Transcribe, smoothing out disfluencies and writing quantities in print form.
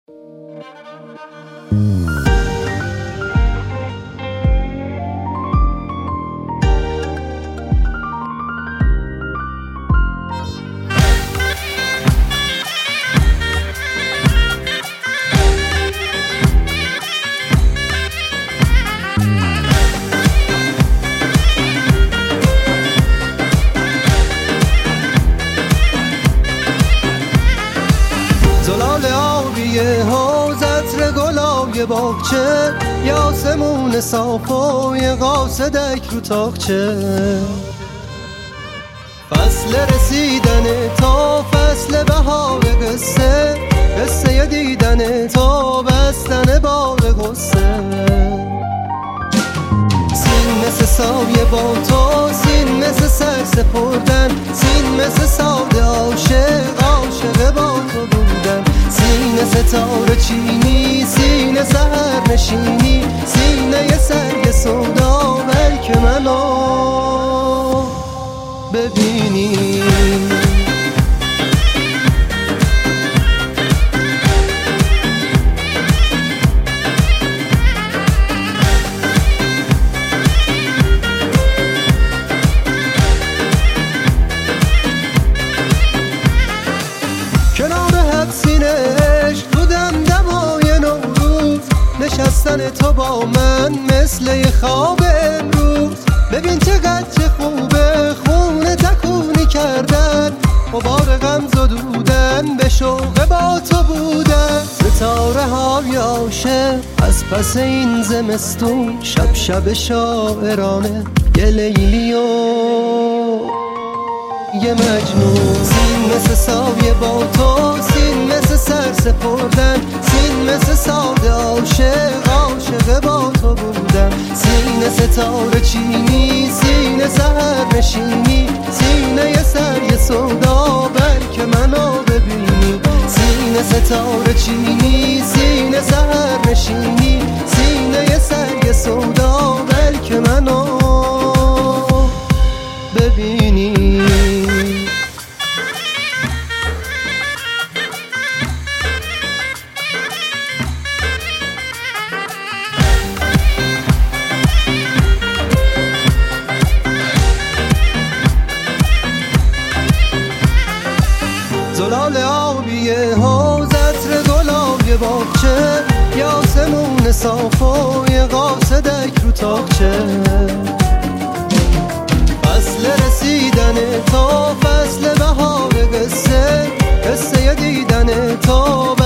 زلال آبیه حوض عطر گلای باغچه، یاسمون صاف و یه قاصدک رو تاقچه. فصل رسیدن تا فصل بهار، قصه قصه دیدن تا بستن باغ غصه. سین مثل سایه با تو، سین مثل سر سپردن، سین مثل ساده عاشق، عاشق با تو بودن. سینه ستاره چینی، سینه سهر نشینی، سینه ی سرگ سودا، بلکه منو ببینی. کنار حبسین عشق تو دمدمای نوروز، نشستن تو با من مثل یه خواب امروز. ببین چقدر چه خوبه خونه تکونی کردن، غبار غم زدودن به شوق با تو بودن. ستاره های عاشق از پس این زمستون، شب شب شاعرانه، یه لیلی و یه مجنون. سین مثل سایه با تو، سین مثل سر سپردن، سین مثل ساده عاشق، عاشق با تو بودن. سینه ستاره چینی، سینه سهر نشینی، سینه ی سر ی سودا، بلکه منو ببینی. سینه ستاره چینی، سینه سهر نشینی، سینه ی سر ی سودا، بلکه منو ببینی. زلال آبیه حوض عطر گلای باغچه، یاسمون صاف و یه قاصدک رو تاقچه. فصل رسیدن تا فصل بهار، قصه قصه دیدن تا